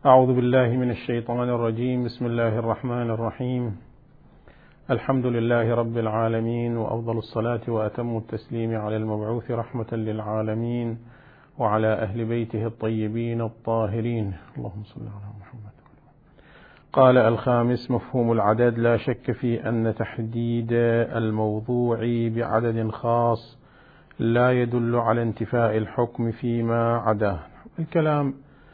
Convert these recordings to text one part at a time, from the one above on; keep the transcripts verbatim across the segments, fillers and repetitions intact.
أعوذ بالله من الشيطان الرجيم. بسم الله الرحمن الرحيم. الحمد لله رب العالمين، وأفضل الصلاة وأتم التسليم على المبعوث رحمة للعالمين وعلى أهل بيته الطيبين الطاهرين، اللهم صل على محمد. قال الخامس: مفهوم العدد. لا شك في أن تحديد الموضوع بعدد خاص لا يدل على انتفاء الحكم فيما عداه. الكلام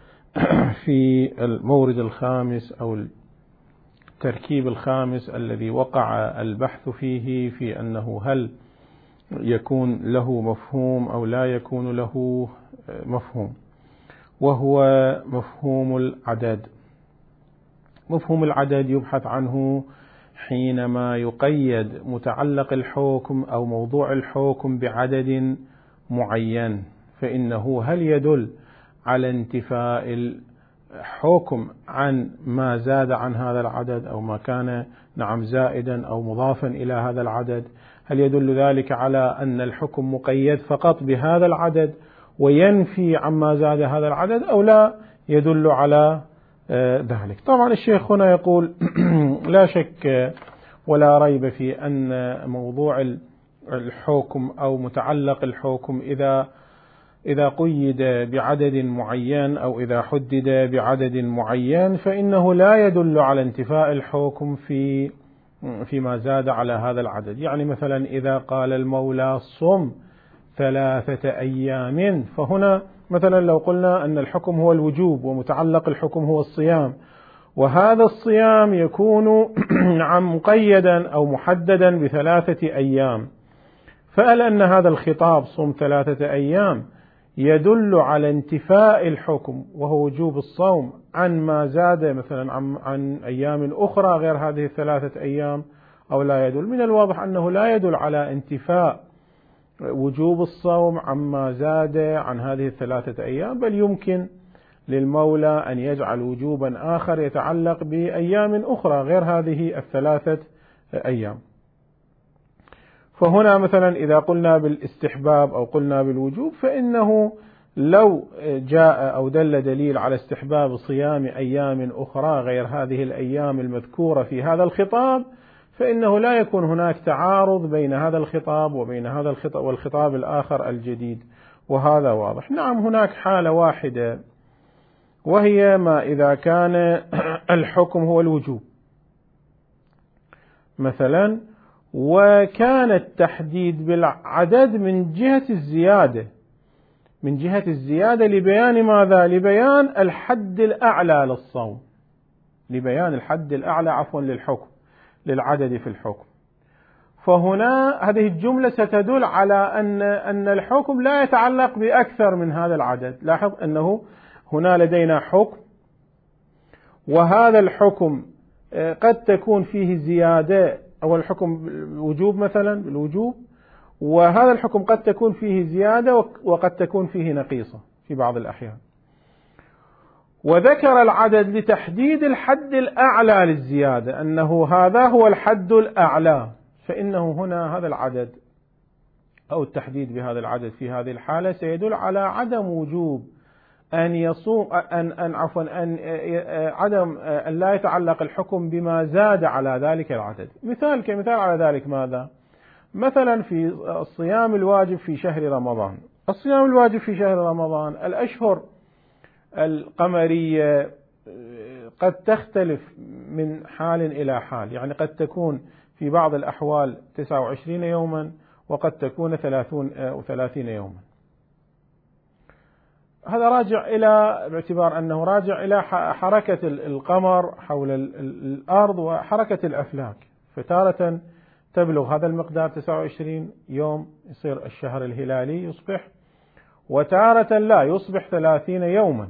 في المورد الخامس أو التركيب الخامس الذي وقع البحث فيه في أنه هل يكون له مفهوم أو لا يكون له مفهوم، وهو مفهوم العدد. مفهوم العدد يبحث عنه حينما يقيد متعلق الحكم أو موضوع الحكم بعدد معين، فإنه هل يدل على انتفاء الحكم عن ما زاد عن هذا العدد أو ما كان نعم زائدا أو مضافا إلى هذا العدد؟ هل يدل ذلك على أن الحكم مقيد فقط بهذا العدد وينفي عما زاد هذا العدد، أو لا يدل على ذلك؟ طبعا الشيخ هنا يقول لا شك ولا ريب في أن موضوع الحكم أو متعلق الحكم إذا إذا قيد بعدد معين أو إذا حدد بعدد معين فإنه لا يدل على انتفاء الحكم في فيما زاد على هذا العدد. يعني مثلا إذا قال المولى صم ثلاثة أيام، فهنا مثلا لو قلنا أن الحكم هو الوجوب ومتعلق الحكم هو الصيام، وهذا الصيام يكون نعم مقيدا أو محددا بثلاثة أيام، فهل أن هذا الخطاب صم ثلاثة أيام يدل على انتفاء الحكم وهو وجوب الصوم عن ما زاد مثلا عن, عن أيام أخرى غير هذه الثلاثة أيام، أو لا يدل؟ من الواضح أنه لا يدل على انتفاء وجوب الصوم عما زاد عن هذه الثلاثة أيام، بل يمكن للمولى أن يجعل وجوبا آخر يتعلق بأيام أخرى غير هذه الثلاثة أيام. فهنا مثلا إذا قلنا بالاستحباب أو قلنا بالوجوب، فإنه لو جاء أو دل دليل على استحباب صيام أيام أخرى غير هذه الأيام المذكورة في هذا الخطاب، فإنه لا يكون هناك تعارض بين هذا الخطاب وبين هذا الخطاب والخطاب الآخر الجديد، وهذا واضح. نعم هناك حالة واحدة، وهي ما إذا كان الحكم هو الوجوب مثلا، وكان التحديد بالعدد من جهة الزيادة من جهة الزيادة لبيان ماذا؟ لبيان الحد الأعلى للصوم، لبيان الحد الأعلى عفوا للحكم للعدد في الحكم. فهنا هذه الجملة ستدل على أن أن الحكم لا يتعلق بأكثر من هذا العدد. لاحظ أنه هنا لدينا حكم، وهذا الحكم قد تكون فيه زيادة، أو الحكم بالوجوب مثلا بالوجوب، وهذا الحكم قد تكون فيه زيادة وقد تكون فيه نقيصة في بعض الأحيان. وذكر العدد لتحديد الحد الأعلى للزيادة، أنه هذا هو الحد الأعلى، فإنه هنا هذا العدد أو التحديد بهذا العدد في هذه الحالة سيدل على عدم وجوب أن يصوم أن أن عفوا أن عدم أن لا يتعلق الحكم بما زاد على ذلك العدد. مثال كمثال على ذلك ماذا؟ مثلا في الصيام الواجب في شهر رمضان. الصيام الواجب في شهر رمضان الأشهر القمرية قد تختلف من حال إلى حال، يعني قد تكون في بعض الأحوال تسعة وعشرين يوما، وقد تكون ثلاثون أو ثلاثين يوما. هذا راجع إلى باعتبار أنه راجع إلى حركة القمر حول الأرض وحركة الأفلاك، فتارة تبلغ هذا المقدار تسعة وعشرين يوم يصير الشهر الهلالي يصبح، وتارة لا يصبح ثلاثين يوما.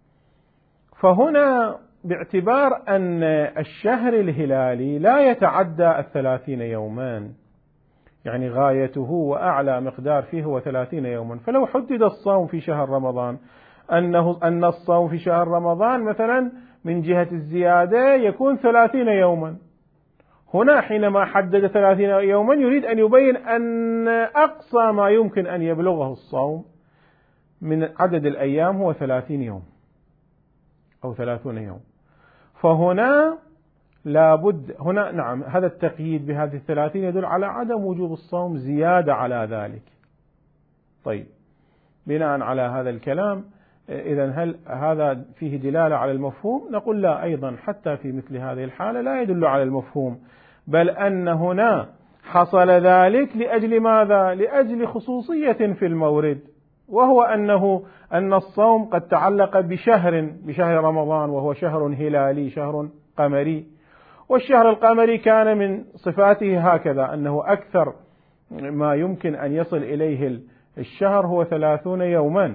فهنا باعتبار أن الشهر الهلالي لا يتعدى الثلاثين يوما، يعني غايته وأعلى مقدار فيه هو ثلاثين يوما، فلو حدد الصوم في شهر رمضان أنه أن الصوم في شهر رمضان مثلا من جهة الزيادة يكون ثلاثين يوما، هنا حينما حدد ثلاثين يوما يريد أن يبين أن أقصى ما يمكن أن يبلغه الصوم من عدد الأيام هو ثلاثين يوم. أو ثلاثون يوم. فهنا لابد هنا نعم هذا التقييد بهذه الثلاثين يدل على عدم وجوب الصوم زيادة على ذلك. طيب بناء على هذا الكلام إذن هل هذا فيه دلالة على المفهوم؟ نقول لا، أيضا حتى في مثل هذه الحالة لا يدل على المفهوم، بل أن هنا حصل ذلك لأجل ماذا؟ لأجل خصوصية في المورد، وهو أنه أن الصوم قد تعلق بشهر بشهر رمضان، وهو شهر هلالي شهر قمري، والشهر القمري كان من صفاته هكذا أنه أكثر ما يمكن أن يصل إليه الشهر هو ثلاثون يوما،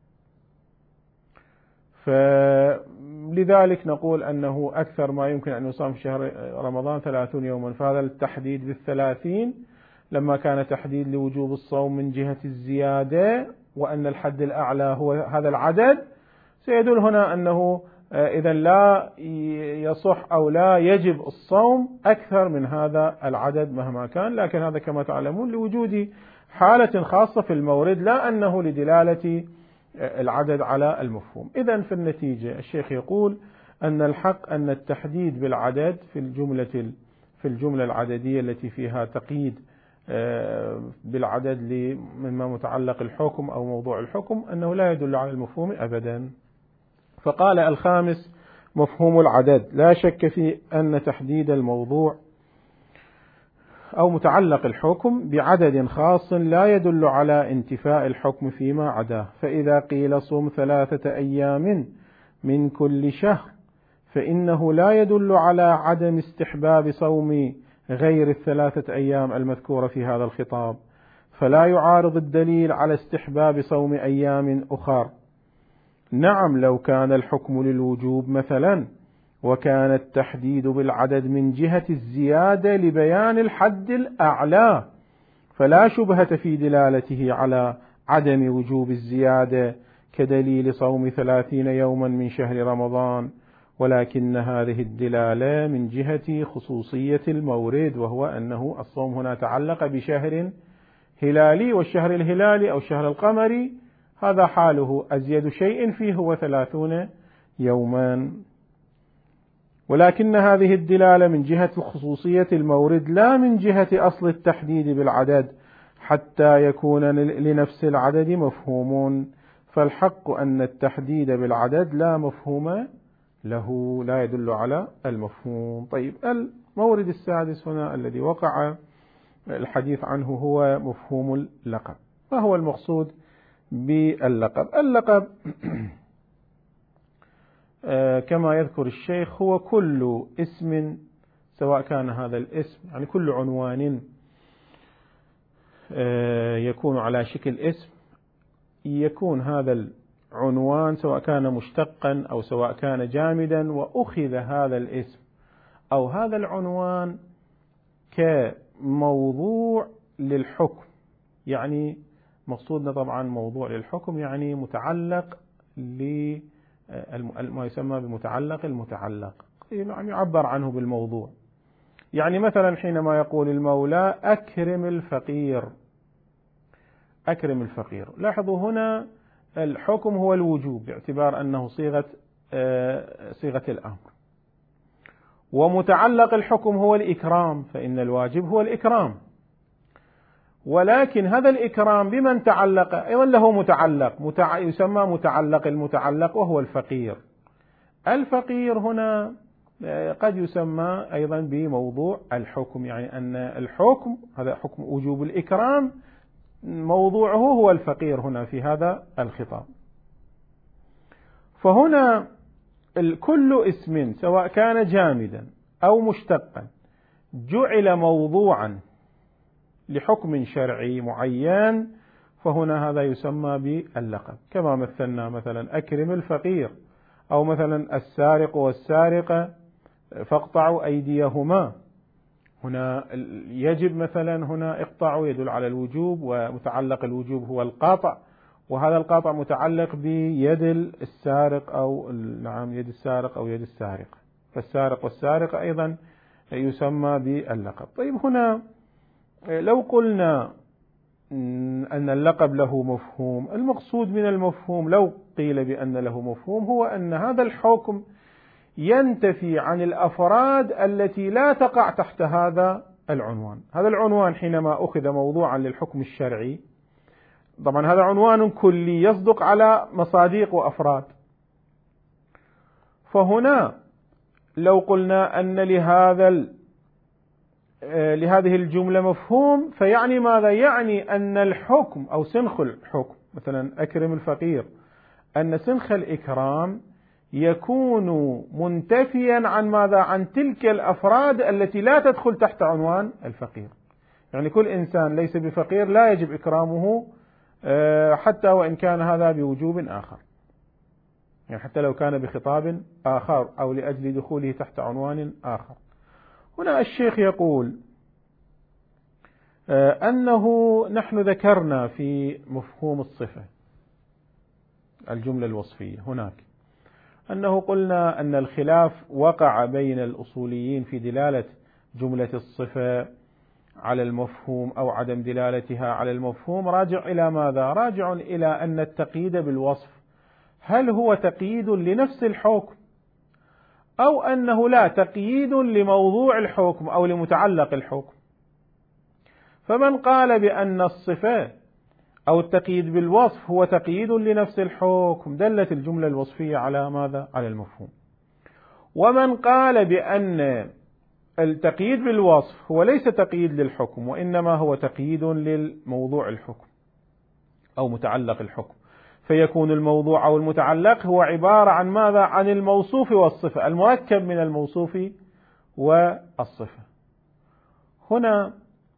فلذلك نقول أنه أكثر ما يمكن أن يصام في شهر رمضان ثلاثون يوما. فهذا التحديد بالثلاثين لما كان تحديد لوجوب الصوم من جهة الزيادة وأن الحد الأعلى هو هذا العدد، سيدل هنا أنه إذا لا يصح أو لا يجب الصوم أكثر من هذا العدد مهما كان، لكن هذا كما تعلمون لوجود حالة خاصة في المورد، لا أنه لدلالة العدد على المفهوم. إذن في النتيجة الشيخ يقول أن الحق أن التحديد بالعدد في الجملة في الجملة العددية التي فيها تقييد بالعدد مما متعلق الحكم أو موضوع الحكم أنه لا يدل على المفهوم أبدا. فقال الخامس مفهوم العدد. لا شك في أن تحديد الموضوع أو متعلق الحكم بعدد خاص لا يدل على انتفاء الحكم فيما عداه، فإذا قيل صم ثلاثة أيام من كل شهر فإنه لا يدل على عدم استحباب صوم غير الثلاثة أيام المذكورة في هذا الخطاب، فلا يعارض الدليل على استحباب صوم أيام أخر. نعم لو كان الحكم للوجوب مثلا وكان التحديد بالعدد من جهة الزيادة لبيان الحد الأعلى فلا شبهة في دلالته على عدم وجوب الزيادة كدليل صوم ثلاثين يوما من شهر رمضان، ولكن هذه الدلالة من جهة خصوصية المورد، وهو أنه الصوم هنا تعلق بشهر هلالي، والشهر الهلالي أو الشهر القمري هذا حاله أزيد شيء فيه هو ثلاثون يوما. ولكن هذه الدلالة من جهة خصوصية المورد لا من جهة أصل التحديد بالعدد حتى يكون لنفس العدد مفهوم، فالحق أن التحديد بالعدد لا مفهوم له، لا يدل على المفهوم. طيب المورد السادس هنا الذي وقع الحديث عنه هو مفهوم اللقب. ما هو المقصود باللقب؟ اللقب كما يذكر الشيخ هو كل اسم، سواء كان هذا الاسم يعني كل عنوان يكون على شكل اسم، يكون هذا العنوان سواء كان مشتقا أو سواء كان جامدا، وأخذ هذا الاسم أو هذا العنوان كموضوع للحكم. يعني مقصودنا طبعا موضوع للحكم يعني متعلق ل ما يسمى بمتعلق المتعلق، يعني يعبر عنه بالموضوع. يعني مثلا حينما يقول المولى أكرم الفقير، أكرم الفقير، لاحظوا هنا الحكم هو الوجوب باعتبار أنه صيغة صيغة الأمر، ومتعلق الحكم هو الإكرام، فإن الواجب هو الإكرام. ولكن هذا الإكرام بمن تعلق أيضا له متعلق متع... يسمى متعلق المتعلق وهو الفقير. الفقير هنا قد يسمى أيضا بموضوع الحكم، يعني أن الحكم هذا حكم وجوب الإكرام موضوعه هو الفقير هنا في هذا الخطاب. فهنا كل اسم سواء كان جامدا أو مشتقا جعل موضوعا لحكم شرعي معين، فهنا هذا يسمى باللقب، كما مثلنا مثلا أكرم الفقير، أو مثلا السارق والسارقة فاقطعوا أيديهما. هنا يجب مثلا هنا اقطعوا يدل على الوجوب، ومتعلق الوجوب هو القاطع، وهذا القاطع متعلق بيد السارق أو نعم يد السارق أو يد السارقة، فالسارق والسارقة أيضا يسمى باللقب. طيب هنا لو قلنا أن اللقب له مفهوم. المقصود من المفهوم لو قيل بأن له مفهوم هو أن هذا الحكم ينتفي عن الأفراد التي لا تقع تحت هذا العنوان. هذا العنوان حينما أخذ موضوعا للحكم الشرعي، طبعا هذا عنوان كلي يصدق على مصاديق وأفراد، فهنا لو قلنا أن لهذا لهذه الجملة مفهوم فيعني ماذا؟ يعني أن الحكم أو سنخ الحكم، مثلا أكرم الفقير، أن سنخ الإكرام يكون منتفيا عن ماذا؟ عن تلك الأفراد التي لا تدخل تحت عنوان الفقير. يعني كل إنسان ليس بفقير لا يجب إكرامه حتى وإن كان هذا بوجوب آخر، يعني حتى لو كان بخطاب آخر أو لأجل دخوله تحت عنوان آخر. هنا الشيخ يقول أنه نحن ذكرنا في مفهوم الصفة الجملة الوصفية هناك أنه قلنا أن الخلاف وقع بين الأصوليين في دلالة جملة الصفة على المفهوم أو عدم دلالتها على المفهوم، راجع إلى ماذا؟ راجع إلى أن التقييد بالوصف هل هو تقييد لنفس الحكم أو أنه لا تقييد لموضوع الحكم أو لمتعلق الحكم. فمن قال بأن الصفة أو التقييد بالوصف هو تقييد لنفس الحكم دلت الجملة الوصفية على ماذا؟ على المفهوم. ومن قال بأن التقييد بالوصف هو ليس تقييد للحكم وإنما هو تقييد للموضوع الحكم أو متعلق الحكم، فيكون الموضوع أو المتعلق هو عبارة عن ماذا؟ عن الموصوف والصفة، المركب من الموصوف والصفة. هنا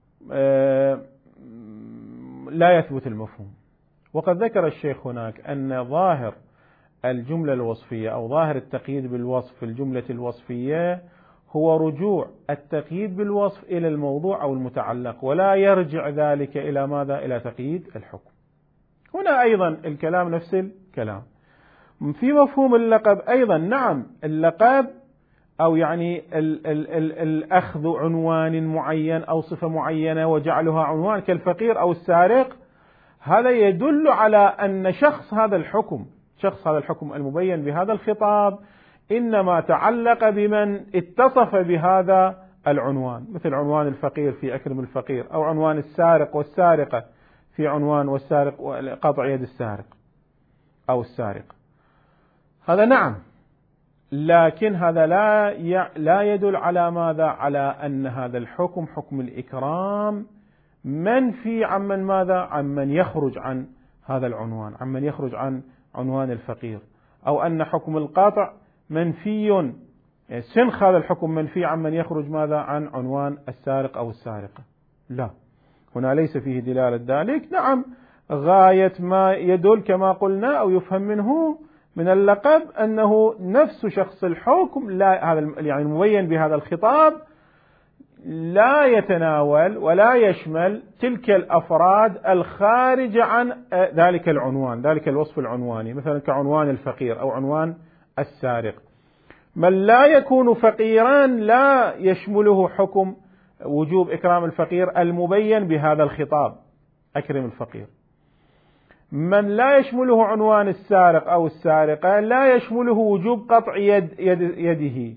لا يثبت المفهوم. وقد ذكر الشيخ هناك أن ظاهر الجملة الوصفية أو ظاهر التقييد بالوصف في الجملة الوصفية هو رجوع التقييد بالوصف إلى الموضوع أو المتعلق، ولا يرجع ذلك إلى ماذا؟ إلى تقييد الحكم. هنا أيضا الكلام نفس الكلام. في مفهوم اللقب أيضا نعم، اللقب أو يعني ال ال ال الأخذ عنوان معين أو صفة معينة وجعلها عنوان كالفقير أو السارق، هذا يدل على أن شخص هذا الحكم شخص هذا الحكم المبين بهذا الخطاب إنما تعلق بمن اتصف بهذا العنوان، مثل عنوان الفقير في أكرم الفقير، أو عنوان السارق والسارقة في عنوان والسارق وقطع يد السارق أو السارق. هذا نعم، لكن هذا لا لا يدل على ماذا؟ على أن هذا الحكم حكم الإكرام منفي عمن ماذا؟ عمن يخرج عن هذا العنوان، عمن يخرج عن عنوان الفقير، أو أن حكم القاطع منفي، يعني سنخ هذا الحكم منفي عمن يخرج ماذا؟ عن عنوان السارق أو السارقة. لا، هنا ليس فيه دلالة ذلك. نعم، غاية ما يدل كما قلنا أو يفهم منه من اللقب أنه نفس شخص الحكم، لا هذا يعني المبين بهذا الخطاب لا يتناول ولا يشمل تلك الأفراد الخارجة عن ذلك العنوان، ذلك الوصف العنواني، مثلا كعنوان الفقير أو عنوان السارق. من لا يكون فقيرا لا يشمله حكم وجوب إكرام الفقير المبين بهذا الخطاب، أكرم الفقير. من لا يشمله عنوان السارق أو السارقة لا يشمله وجوب قطع يد يد يده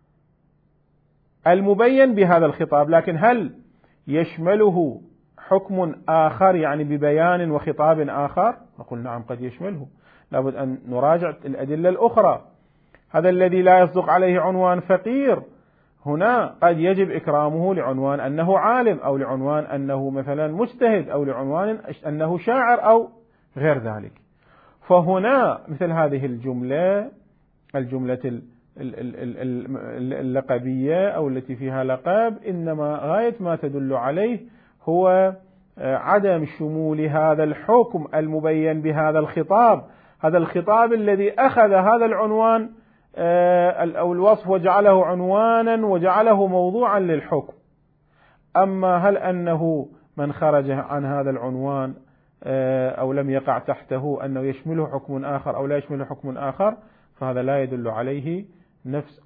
المبين بهذا الخطاب. لكن هل يشمله حكم آخر يعني ببيان وخطاب آخر؟ نقول نعم قد يشمله، لابد أن نراجع الأدلة الأخرى. هذا الذي لا يصدق عليه عنوان فقير هنا قد يجب إكرامه لعنوان أنه عالم، أو لعنوان أنه مثلا مجتهد، أو لعنوان أنه شاعر أو غير ذلك. فهنا مثل هذه الجملة الجملة اللقبية أو التي فيها لقب إنما غاية ما تدل عليه هو عدم شمول هذا الحكم المبين بهذا الخطاب، هذا الخطاب الذي أخذ هذا العنوان أو الوصف وجعله عنوانا وجعله موضوعا للحكم. أما هل أنه من خرج عن هذا العنوان أو لم يقع تحته أنه يشمله حكم آخر أو لا يشمله حكم آخر، فهذا لا يدل عليه، نفس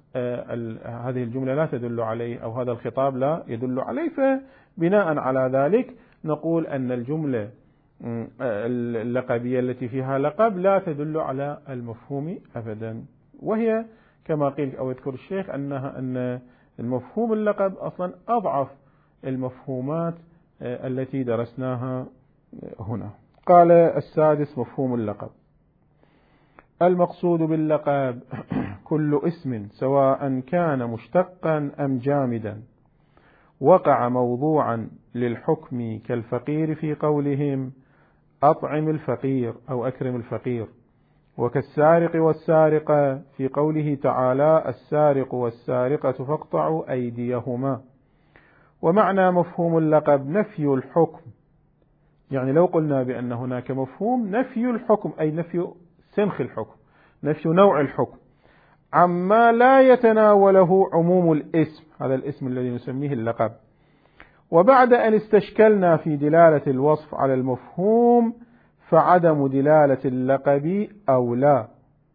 هذه الجملة لا تدل عليه أو هذا الخطاب لا يدل عليه. فبناء على ذلك نقول أن الجملة اللقبية التي فيها لقب لا تدل على المفهوم أبدا، وهي كما قيل أو يذكر الشيخ أنها أن المفهوم اللقب أصلا أضعف المفهومات التي درسناها هنا. قال السادس مفهوم اللقب: المقصود باللقب كل اسم سواء كان مشتقا أم جامدا وقع موضوعا للحكم كالفقير في قولهم أطعم الفقير أو أكرم الفقير، وكالسارق والسارقة في قوله تعالى السارق والسارقة فاقطعوا أيديهما. ومعنى مفهوم اللقب نفي الحكم، يعني لو قلنا بأن هناك مفهوم نفي الحكم أي نفي سنخ الحكم، نفي نوع الحكم عما لا يتناوله عموم الاسم، هذا الاسم الذي نسميه اللقب. وبعد أن استشكلنا في دلالة الوصف على المفهوم فعدم دلالة اللقب أولى.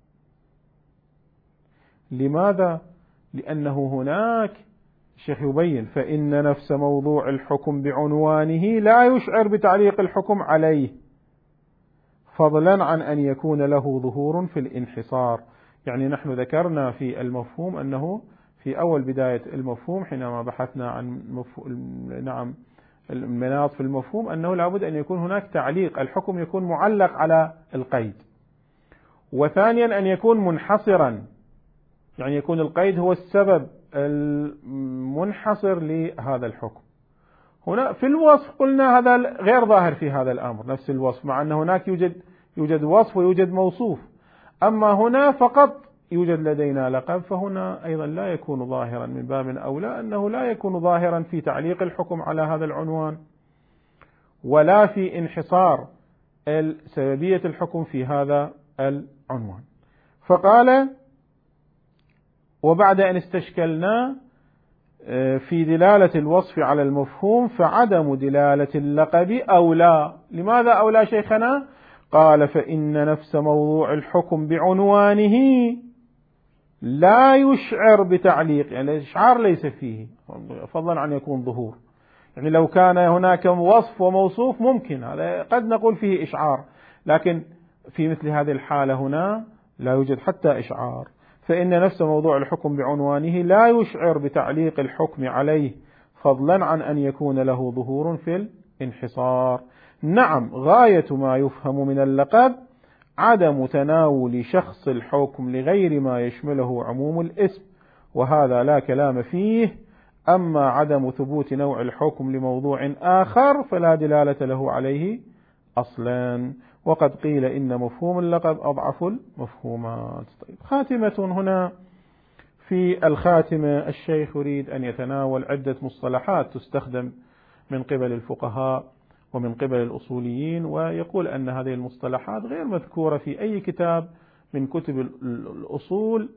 لماذا؟ لأنه هناك الشيخ يبين فإن نفس موضوع الحكم بعنوانه لا يشعر بتعليق الحكم عليه، فضلا عن أن يكون له ظهور في الانحصار. يعني نحن ذكرنا في المفهوم أنه في أول بداية المفهوم حينما بحثنا عن مفهوم نعم المناط في المفهوم أنه لابد أن يكون هناك تعليق، الحكم يكون معلق على القيد، وثانيا أن يكون منحصرا، يعني يكون القيد هو السبب المنحصر لهذا الحكم. هنا في الوصف قلنا هذا غير ظاهر في هذا الأمر نفس الوصف، مع أن هناك يوجد يوجد وصف ويوجد موصوف، أما هنا فقط يوجد لدينا لقب، فهنا أيضا لا يكون ظاهرا، من باب أولى أنه لا يكون ظاهرا في تعليق الحكم على هذا العنوان ولا في انحصار سببية الحكم في هذا العنوان. فقال وبعد أن استشكلنا في دلالة الوصف على المفهوم فعدم دلالة اللقب أولى. لماذا أولى شيخنا؟ قال فإن نفس موضوع الحكم بعنوانه لا يشعر بتعليق، يعني الإشعار ليس فيه، فضلا عن يكون ظهور. يعني لو كان هناك وصف وموصوف ممكن هذا قد نقول فيه إشعار، لكن في مثل هذه الحالة هنا لا يوجد حتى إشعار. فإن نفس موضوع الحكم بعنوانه لا يشعر بتعليق الحكم عليه، فضلا عن أن يكون له ظهور في الانحصار. نعم، غاية ما يفهم من اللقب عدم تناول شخص الحكم لغير ما يشمله عموم الاسم، وهذا لا كلام فيه. أما عدم ثبوت نوع الحكم لموضوع آخر فلا دلالة له عليه أصلا. وقد قيل إن مفهوم اللقب أضعف المفهومات. طيب، خاتمة هنا في الخاتمة الشيخ يريد أن يتناول عدة مصطلحات تستخدم من قبل الفقهاء ومن قبل الأصوليين، ويقول أن هذه المصطلحات غير مذكورة في أي كتاب من كتب الأصول،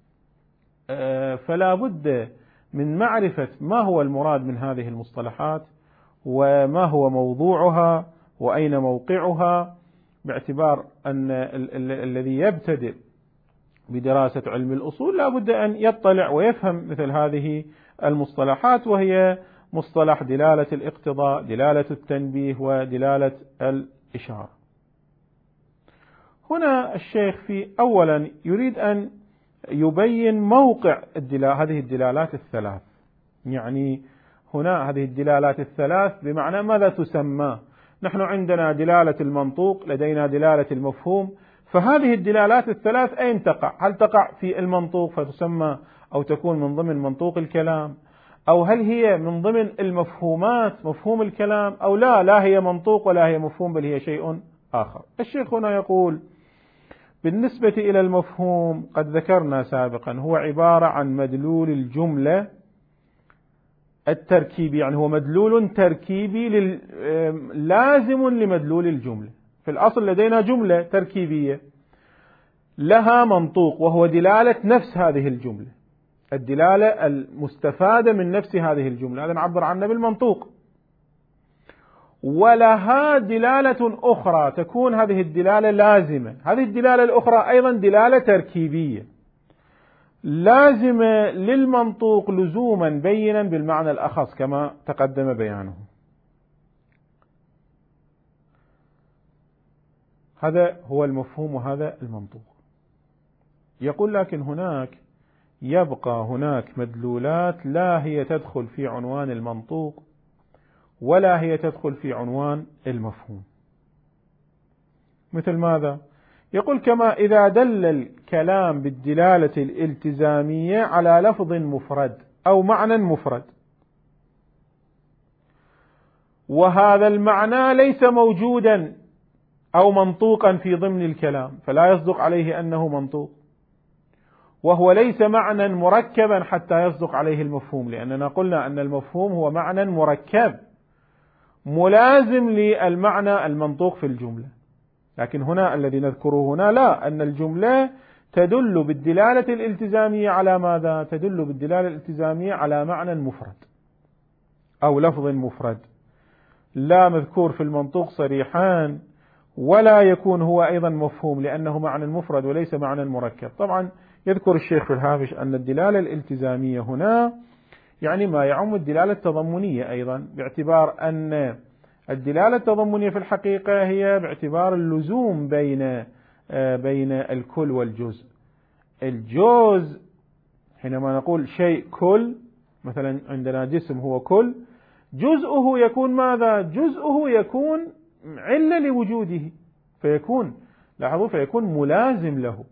فلا بد من معرفة ما هو المراد من هذه المصطلحات وما هو موضوعها وأين موقعها، باعتبار أن الذي يبتدئ بدراسة علم الأصول لا بد أن يطلع ويفهم مثل هذه المصطلحات، وهي مصطلح دلالة الاقتضاء، دلالة التنبيه، ودلالة الإشارة. هنا الشيخ في أولا يريد أن يبين موقع هذه الدلالات الثلاث. يعني هنا هذه الدلالات الثلاث بمعنى ماذا تسمى؟ نحن عندنا دلالة المنطوق، لدينا دلالة المفهوم، فهذه الدلالات الثلاث أين تقع؟ هل تقع في المنطوق فتسمى أو تكون من ضمن منطوق الكلام، أو هل هي من ضمن المفهومات مفهوم الكلام، أو لا لا هي منطوق ولا هي مفهوم بل هي شيء آخر؟ الشيخ هنا يقول بالنسبة إلى المفهوم قد ذكرنا سابقا هو عبارة عن مدلول الجملة التركيبي، يعني هو مدلول تركيبي لازم لمدلول الجملة. في الأصل لدينا جملة تركيبية لها منطوق وهو دلالة نفس هذه الجملة، الدلالة المستفادة من نفس هذه الجملة، هذا نعبر عنها بالمنطوق. ولها دلالة أخرى تكون هذه الدلالة لازمة، هذه الدلالة الأخرى أيضا دلالة تركيبية لازمة للمنطوق لزوما بينا بالمعنى الأخص كما تقدم بيانه. هذا هو المفهوم وهذا المنطوق. يقول لكن هناك يبقى هناك مدلولات لا هي تدخل في عنوان المنطوق ولا هي تدخل في عنوان المفهوم. مثل ماذا؟ يقول كما إذا دل الكلام بالدلالة الالتزامية على لفظ مفرد أو معنى مفرد، وهذا المعنى ليس موجودا أو منطوقا في ضمن الكلام، فلا يصدق عليه أنه منطوق، وهو ليس معنى مركبا حتى يصدق عليه المفهوم، لأننا قلنا أن المفهوم هو معنى مركب ملازم للمعنى المنطوق في الجملة. لكن هنا الذي نذكره هنا لا، أن الجملة تدل بالدلالة الالتزامية على ماذا؟ تدل بالدلالة الالتزامية على معنى مفرد أو لفظ مفرد لا مذكور في المنطوق صريحان، ولا يكون هو أيضا مفهوم لأنه معنى مفرد وليس معنى مركب. طبعا يذكر الشيخ في الهامش أن الدلالة الالتزامية هنا يعني ما يعم الدلالة التضمنية أيضا، باعتبار أن الدلالة التضمنية في الحقيقة هي باعتبار اللزوم بين بين الكل والجزء. الجزء حينما نقول شيء كل، مثلا عندنا جسم هو كل، جزءه يكون ماذا؟ جزءه يكون علة لوجوده، فيكون لاحظوا فيكون ملازم له.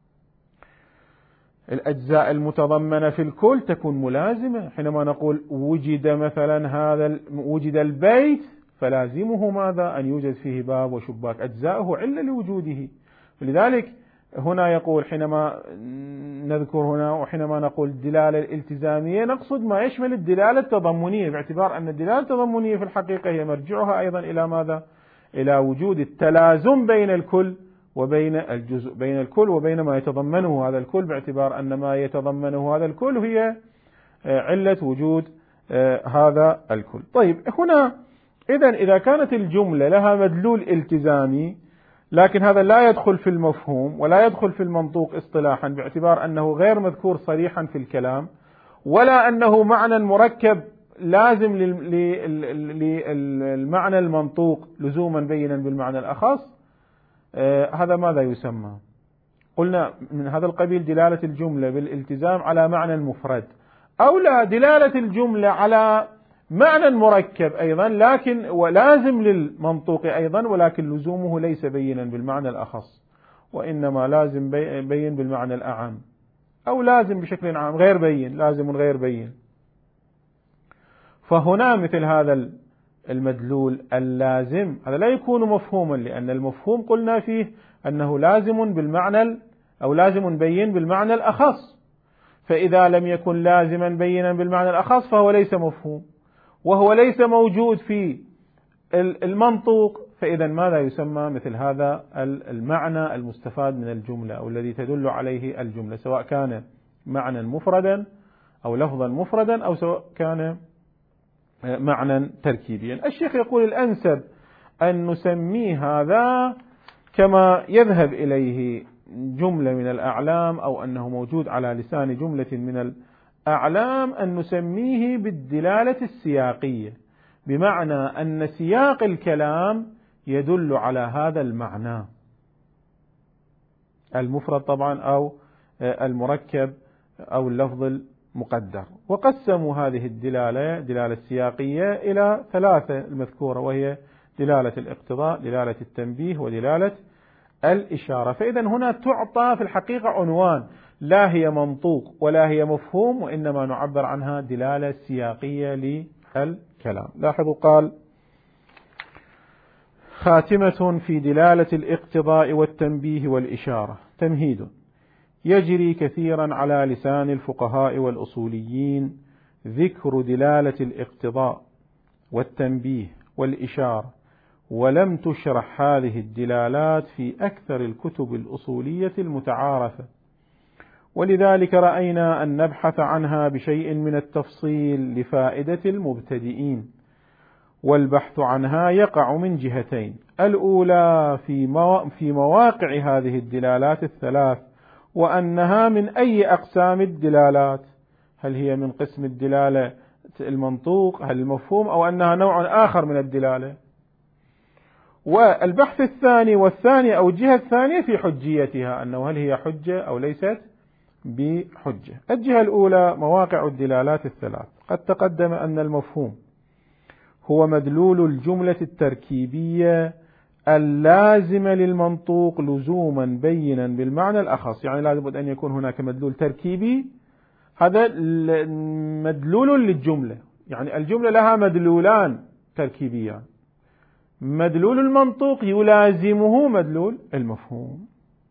الأجزاء المتضمنة في الكل تكون ملازمة. حينما نقول وجد مثلا هذا وجد البيت، فلازمه ماذا؟ أن يوجد فيه باب وشباك، أجزاؤه علة لوجوده. ولذلك هنا يقول حينما نذكر هنا وحينما نقول الدلالة الالتزامية نقصد ما يشمل الدلالة التضمنية، باعتبار أن الدلالة التضمنية في الحقيقة هي مرجعها أيضا إلى ماذا؟ إلى وجود التلازم بين الكل وبين الجزء، بين الكل وبين ما يتضمنه هذا الكل، باعتبار أن ما يتضمنه هذا الكل هي علة وجود هذا الكل. طيب هنا إذن إذا كانت الجملة لها مدلول التزامي، لكن هذا لا يدخل في المفهوم ولا يدخل في المنطوق اصطلاحا، باعتبار أنه غير مذكور صريحا في الكلام، ولا أنه معنى مركب لازم للمعنى المنطوق لزوما بينا بالمعنى الأخص، آه هذا ماذا يسمى؟ قلنا من هذا القبيل دلالة الجملة بالالتزام على معنى مفرد، أو لا دلالة الجملة على معنى مركب أيضا لكن ولازم للمنطوق أيضا، ولكن لزومه ليس بينا بالمعنى الأخص، وإنما لازم بين بالمعنى الأعم، أو لازم بشكل عام غير بين، لازم غير بين. فهنا مثل هذا المدلول اللازم هذا لا يكون مفهوما، لأن المفهوم قلنا فيه أنه لازم بالمعنى أو لازم بين بالمعنى الأخص، فإذا لم يكن لازما بينا بالمعنى الأخص فهو ليس مفهوم، وهو ليس موجود في المنطوق، فإذا ماذا يسمى مثل هذا المعنى المستفاد من الجملة أو الذي تدل عليه الجملة، سواء كان معنى مفردا أو لفظا مفردا أو سواء كان معنى تركيبيا. الشيخ يقول الأنسب أن نسمي هذا كما يذهب إليه جملة من الأعلام، أو أنه موجود على لسان جملة من الأعلام، أن نسميه بالدلالة السياقية، بمعنى أن سياق الكلام يدل على هذا المعنى المفرد طبعا أو المركب أو اللفظ المقدر. وقسموا هذه الدلالة دلالة السياقية إلى ثلاثة المذكورة، وهي دلالة الاقتضاء، دلالة التنبيه، ودلالة الإشارة. فإذا هنا تعطى في الحقيقة عنوان، لا هي منطوق ولا هي مفهوم، وإنما نعبر عنها دلالة سياقية للكلام. لاحظوا قال خاتمة في دلالة الاقتضاء والتنبيه والإشارة. تمهيد: يجري كثيرا على لسان الفقهاء والأصوليين ذكر دلالة الاقتضاء والتنبيه والإشارة، ولم تشرح هذه الدلالات في أكثر الكتب الأصولية المتعارفة، ولذلك رأينا أن نبحث عنها بشيء من التفصيل لفائدة المبتدئين. والبحث عنها يقع من جهتين: الأولى في مواقع هذه الدلالات الثلاث، وأنها من أي أقسام الدلالات، هل هي من قسم الدلالة المنطوق، هل المفهوم، أو أنها نوع آخر من الدلالة. والبحث الثاني والثاني أو الجهة الثانية في حجيتها، أنه هل هي حجة أو ليست بحجة. الجهة الأولى مواقع الدلالات الثلاث. قد تقدم أن المفهوم هو مدلول الجملة التركيبية اللازمة للمنطوق لزوما بينا بالمعنى الأخص، يعني لابد أن يكون هناك مدلول تركيبي، هذا مدلول للجملة، يعني الجملة لها مدلولان تركيبيان، مدلول المنطوق يلازمه مدلول المفهوم،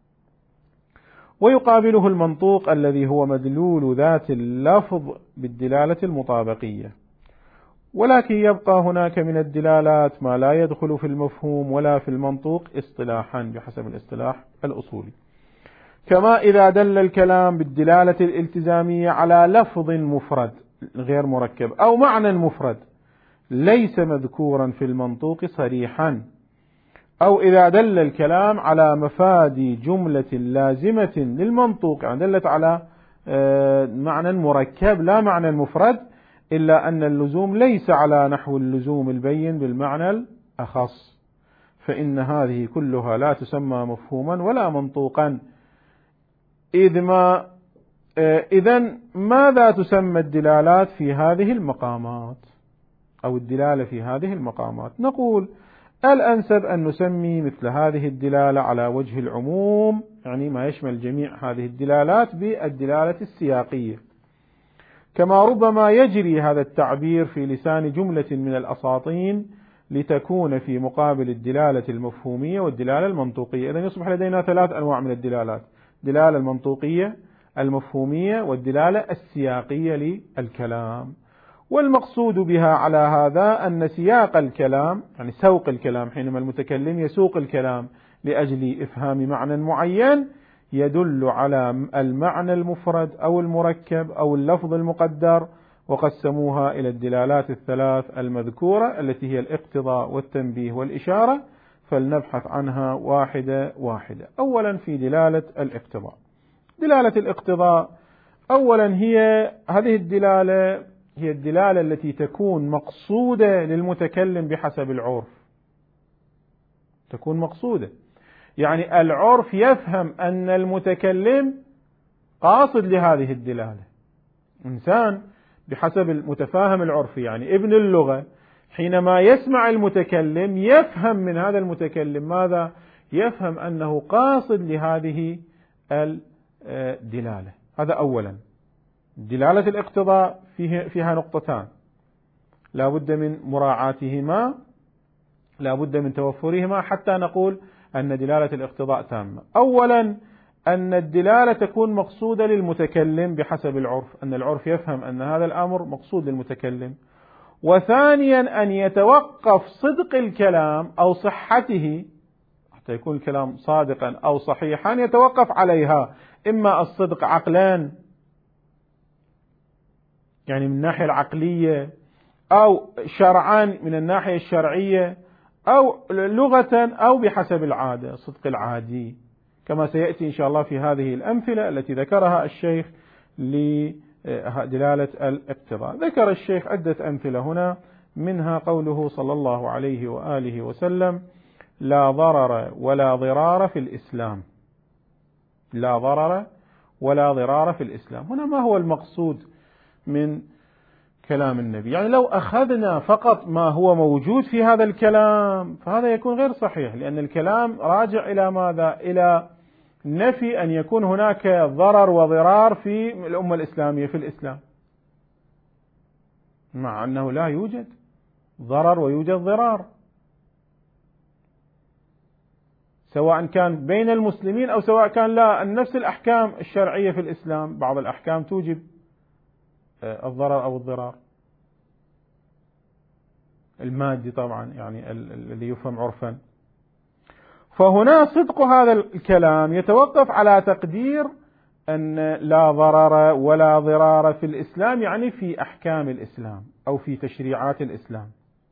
ويقابله المنطوق الذي هو مدلول ذات اللفظ بالدلالة المطابقية. ولكن يبقى هناك من الدلالات ما لا يدخل في المفهوم ولا في المنطوق اصطلاحا بحسب الاصطلاح الأصولي، كما إذا دل الكلام بالدلالة الالتزامية على لفظ مفرد غير مركب أو معنى مفرد ليس مذكورا في المنطوق صريحا، أو إذا دل الكلام على مفادي جملة لازمة للمنطوق، يعني دلت على معنى مركب لا معنى مفرد، إلا أن اللزوم ليس على نحو اللزوم البين بالمعنى الأخص، فإن هذه كلها لا تسمى مفهوما ولا منطوقا. إذ ما إذن ماذا تسمى الدلالات في هذه المقامات أو الدلالة في هذه المقامات؟ نقول الأنسب أن نسمي مثل هذه الدلالة على وجه العموم، يعني ما يشمل جميع هذه الدلالات، بالدلالة السياقية، كما ربما يجري هذا التعبير في لسان جملة من الأساطين لتكون في مقابل الدلالة المفهومية والدلالة المنطوقية. إذن يصبح لدينا ثلاث أنواع من الدلالات: الدلالة المنطوقية، المفهومية، والدلالة السياقية للكلام. والمقصود بها على هذا أن سياق الكلام، يعني سوق الكلام، حينما المتكلم يسوق الكلام لأجل إفهام معنى معين، يدل على المعنى المفرد أو المركب أو اللفظ المقدر، وقسموها إلى الدلالات الثلاث المذكورة التي هي الاقتضاء والتنبيه والإشارة، فلنبحث عنها واحدة واحدة. أولا في دلالة الاقتضاء. دلالة الاقتضاء أولا هي هذه الدلالة هي الدلالة التي تكون مقصودة للمتكلم بحسب العرف، تكون مقصودة، يعني العرف يفهم أن المتكلم قاصد لهذه الدلالة. إنسان بحسب المتفاهم العرفي، يعني ابن اللغة، حينما يسمع المتكلم يفهم من هذا المتكلم ماذا؟ يفهم أنه قاصد لهذه الدلالة. هذا أولا. دلالة الاقتضاء فيه فيها نقطتان لا بد من مراعاتهما، لا بد من توفرهما حتى نقول أن دلالة الاقتضاء تامة. أولا أن الدلالة تكون مقصودة للمتكلم بحسب العرف، أن العرف يفهم أن هذا الأمر مقصود للمتكلم. وثانيا أن يتوقف صدق الكلام أو صحته، حتى يكون الكلام صادقا أو صحيحا يتوقف عليها، إما الصدق عقلان، يعني من الناحية العقلية، أو شرعان من الناحية الشرعية، أو لغة، أو بحسب العادة، صدق العادي، كما سيأتي إن شاء الله في هذه الأمثلة التي ذكرها الشيخ لدلالة الاقتضاء. ذكر الشيخ عدة أمثلة هنا، منها قوله صلى الله عليه وآله وسلم: لا ضرر ولا ضرار في الإسلام. لا ضرر ولا ضرار في الإسلام. هنا ما هو المقصود من كلام النبي؟ يعني لو أخذنا فقط ما هو موجود في هذا الكلام فهذا يكون غير صحيح، لأن الكلام راجع إلى ماذا؟ إلى نفي أن يكون هناك ضرر وضرار في الأمة الإسلامية في الإسلام، مع أنه لا يوجد ضرر ويوجد ضرار، سواء كان بين المسلمين أو سواء كان لا. نفس الأحكام الشرعية في الإسلام، بعض الأحكام توجب الضرر أو الضرار المادي طبعا، يعني الذي يفهم عرفا. فهنا صدق هذا الكلام يتوقف على تقدير أن لا ضرر ولا ضرار في الإسلام، يعني في أحكام الإسلام أو في تشريعات الإسلام،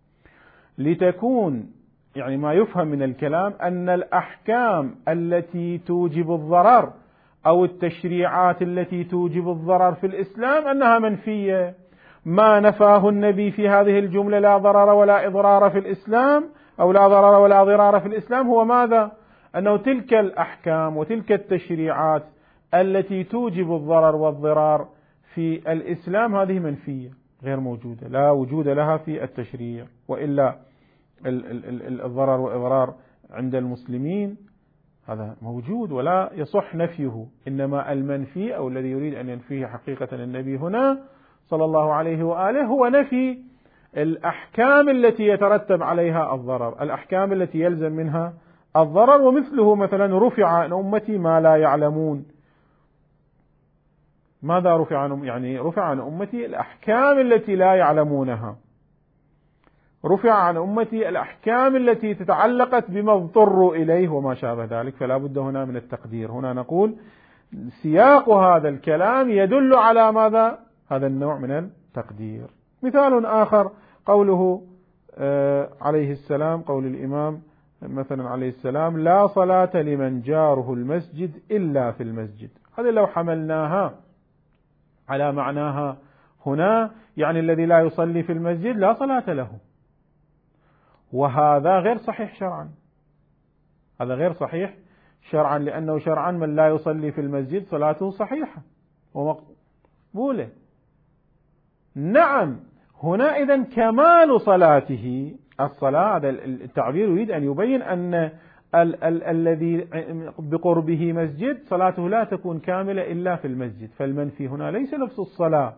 لتكون يعني ما يفهم من الكلام أن الأحكام التي توجب الضرر أو التشريعات التي توجب الضرر في الإسلام أنها منفية. ما نفاه النبي في هذه الجملة لا ضرر ولا إضرار في الإسلام أو لا ضرر ولا ضرار في الإسلام هو ماذا؟ أنه تلك الأحكام وتلك التشريعات التي توجب الضرر والضرار في الإسلام هذه منفية غير موجودة، لا وجود لها في التشريع، وإلا الضرر والإضرار عند المسلمين هذا موجود ولا يصح نفيه، إنما المنفي أو الذي يريد أن ينفيه حقيقة النبي هنا صلى الله عليه وآله هو نفي الأحكام التي يترتب عليها الضرر، الأحكام التي يلزم منها الضرر. ومثله مثلا رفع عن أمتي ما لا يعلمون. ماذا رفع عن يعني رفع عن أمتي الأحكام التي لا يعلمونها، رفع عن أمتي الأحكام التي تتعلقت بما اضطروا إليه وما شابه ذلك. فلا بد هنا من التقدير. هنا نقول سياق هذا الكلام يدل على ماذا؟ هذا النوع من التقدير. مثال آخر قوله عليه السلام، قول الإمام مثلا عليه السلام: لا صلاة لمن جاره المسجد إلا في المسجد. هذه لو حملناها على معناها هنا يعني الذي لا يصلي في المسجد لا صلاة له، وهذا غير صحيح شرعا، هذا غير صحيح شرعا، لأنه شرعا من لا يصلي في المسجد صلاته صحيحة ومقبولة. نعم، هنا إذن كمال صلاته الصلاة، هذا التعبير يريد أن يبين أن ال- ال- الذي بقربه مسجد صلاته لا تكون كاملة إلا في المسجد. فالمنفي هنا ليس نفس الصلاة،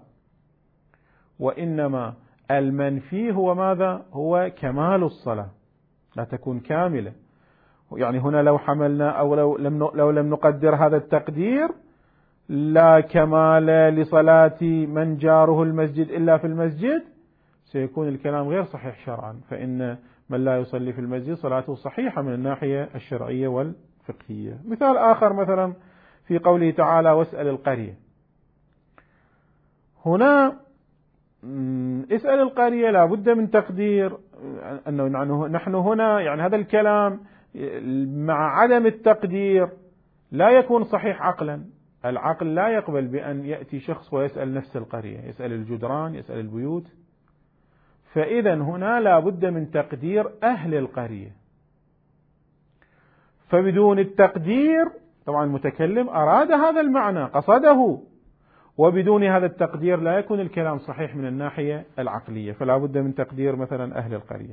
وإنما المنفي هو ماذا؟ هو كمال الصلاة لا تكون كاملة. يعني هنا لو حملنا أو لو لم لو لم نقدر هذا التقدير، لا كمال لصلاة من جاره المسجد إلا في المسجد، سيكون الكلام غير صحيح شرعا، فإن من لا يصلي في المسجد صلاته صحيحة من الناحية الشرعية والفقهية. مثال آخر مثلا في قوله تعالى: واسأل القرية. هنا اسأل القرية لا بد من تقدير أنه نحن هنا يعني هذا الكلام مع عدم التقدير لا يكون صحيح عقلا. العقل لا يقبل بأن يأتي شخص ويسأل نفس القرية، يسأل الجدران، يسأل البيوت. فإذا هنا لا بد من تقدير أهل القرية. فبدون التقدير طبعا المتكلم أراد هذا المعنى، قصده، وبدون هذا التقدير لا يكون الكلام صحيح من الناحية العقلية. فلا بد من تقدير مثلا أهل القرية.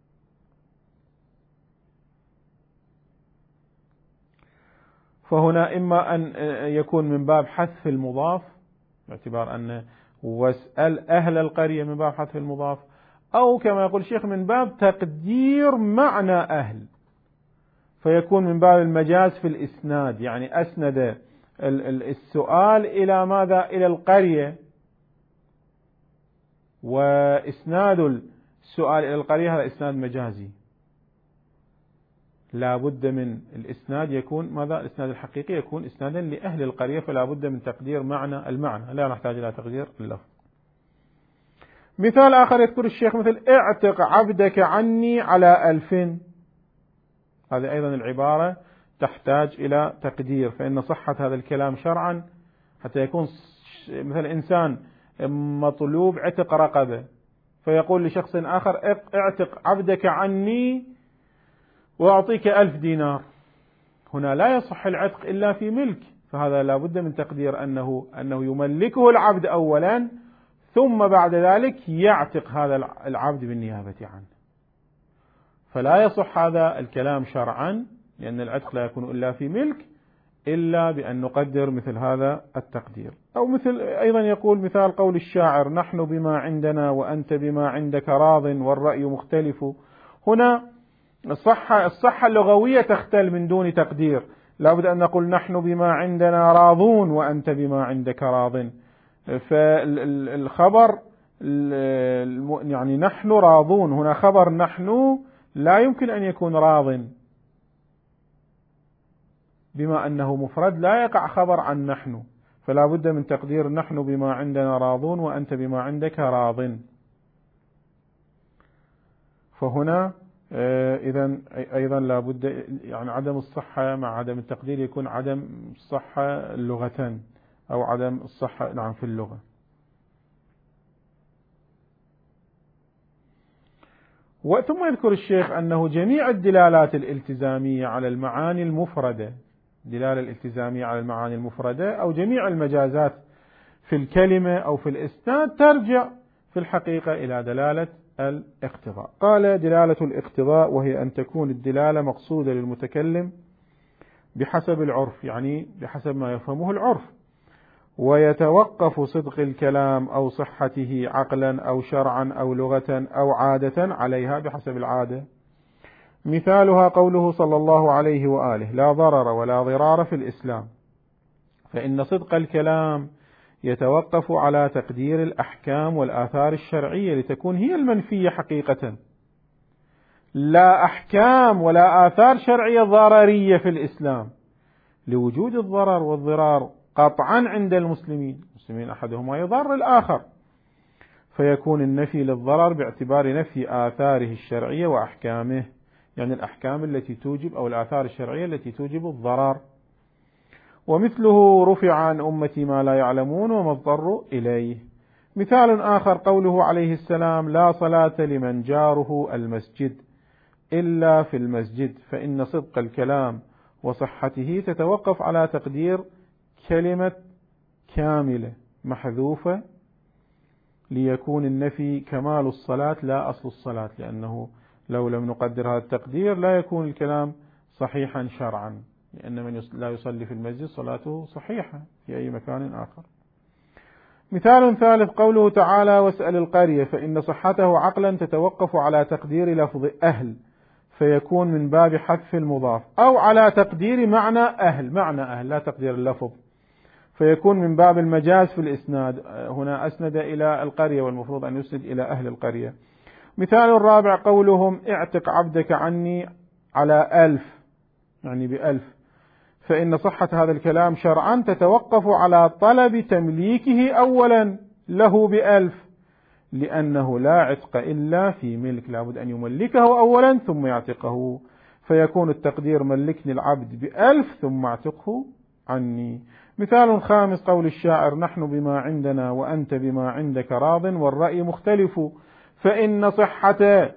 فهنا إما أن يكون من باب حذف المضاف باعتبار أن واسأل أهل القرية من باب حذف المضاف، أو كما يقول الشيخ من باب تقدير معنى أهل، فيكون من باب المجاز في الإسناد، يعني أسند السؤال إلى ماذا؟ إلى القرية، وإسناد السؤال إلى القرية هذا إسناد مجازي. لا بد من الإسناد يكون ماذا؟ الإسناد الحقيقي يكون إسنادا لأهل القرية، فلا بد من تقدير معنى المعنى، لا نحتاج إلى تقدير اللفظ. مثال آخر يذكر الشيخ مثل: اعتق عبدك عني على ألف. هذه أيضا العبارة تحتاج إلى تقدير، فإن صحة هذا الكلام شرعا حتى يكون مثل إنسان مطلوب عتق رقبة، فيقول لشخص آخر: اعتق عبدك عني وأعطيك ألف دينار. هنا لا يصح العتق إلا في ملك، فهذا لا بد من تقدير أنه أنه يملكه العبد أولا، ثم بعد ذلك يعتق هذا العبد بالنيابة عنه. فلا يصح هذا الكلام شرعا، لأن العتق لا يكون إلا في ملك، إلا بأن نقدر مثل هذا التقدير. أو مثل أيضا يقول مثال قول الشاعر: نحن بما عندنا وأنت بما عندك راض والرأي مختلف. هنا الصحة الصحة اللغوية تختل من دون تقدير، لا بد أن نقول نحن بما عندنا راضون وأنت بما عندك راض. فالخبر يعني نحن راضون، هنا خبر نحن لا يمكن أن يكون راض، بما أنه مفرد لا يقع خبر عن نحن، فلا بد من تقدير نحن بما عندنا راضون وأنت بما عندك راض. فهنا إذن أيضا لا بد يعني عدم الصحة مع عدم التقدير يكون عدم الصحة لغة أو عدم الصحة نعم في اللغة. وثم يذكر الشيخ أنه جميع الدلالات الالتزامية على المعاني المفردة، دلالة الالتزامية على المعاني المفردة أو جميع المجازات في الكلمة أو في الإسناد ترجع في الحقيقة إلى دلالة الاقتضاء. قال دلالة الاقتضاء وهي أن تكون الدلالة مقصودة للمتكلم بحسب العرف، يعني بحسب ما يفهمه العرف، ويتوقف صدق الكلام أو صحته عقلا أو شرعا أو لغة أو عادة عليها بحسب العادة. مثالها قوله صلى الله عليه وآله: لا ضرر ولا ضرار في الإسلام، فإن صدق الكلام يتوقف على تقدير الأحكام والآثار الشرعية لتكون هي المنفية حقيقة، لا أحكام ولا آثار شرعية ضررية في الإسلام، لوجود الضرر والضرار قطعا عند المسلمين، المسلمين أحدهما يضر الآخر، فيكون النفي للضرر باعتبار نفي آثاره الشرعية وأحكامه، يعني الأحكام التي توجب أو الآثار الشرعية التي توجب الضرر. ومثله: رفع عن أمتي ما لا يعلمون وما اضطروا إليه. مثال آخر قوله عليه السلام: لا صلاة لمن جاره المسجد إلا في المسجد، فإن صدق الكلام وصحته تتوقف على تقدير كلمة كاملة محذوفة ليكون النفي كمال الصلاة لا أصل الصلاة، لأنه لو لم نقدر هذا التقدير لا يكون الكلام صحيحا شرعا، لأن من لا يصلي في المسجد صلاته صحيحة في أي مكان آخر. مثال ثالث قوله تعالى: واسأل القرية، فإن صحته عقلا تتوقف على تقدير لفظ أهل، فيكون من باب حذف المضاف، أو على تقدير معنى أهل، معنى أهل لا تقدير اللفظ، فيكون من باب المجاز في الإسناد، هنا أسند إلى القرية والمفروض أن يسند إلى أهل القرية. مثال الرابع قولهم: اعتق عبدك عني على ألف، يعني بألف، فإن صحة هذا الكلام شرعا تتوقف على طلب تمليكه أولا له بألف، لأنه لا عتق إلا في ملك، لابد أن يملكه أولا ثم يعتقه، فيكون التقدير: ملكني العبد بألف ثم اعتقه عني. مثال خامس قول الشاعر: نحن بما عندنا وأنت بما عندك راض والرأي مختلف، فإن صحة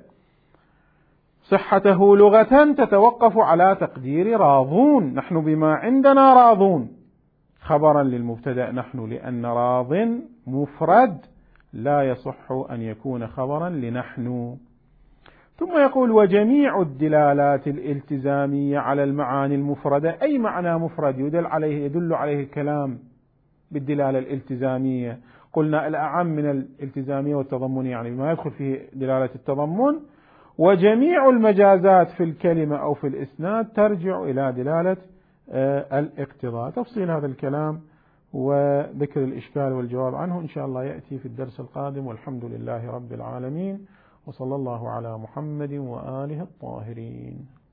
صحته لغة تتوقف على تقدير راضون، نحن بما عندنا راضون خبرا للمبتدأ نحن، لأن راض مفرد لا يصح أن يكون خبرا لنحن. ثم يقول: وجميع الدلالات الالتزامية على المعاني المفردة، أي معنى مفرد يدل عليه يدل عليه الكلام بالدلالة الالتزامية، قلنا الأعم من الالتزامية والتضمنية، يعني ما يدخل فيه دلالة التضمن، وجميع المجازات في الكلمة أو في الإسناد ترجع إلى دلالة الاقتضاء. تفصيل هذا الكلام وذكر الإشكال والجواب عنه إن شاء الله يأتي في الدرس القادم، والحمد لله رب العالمين، وصلى الله على محمد وآله الطاهرين.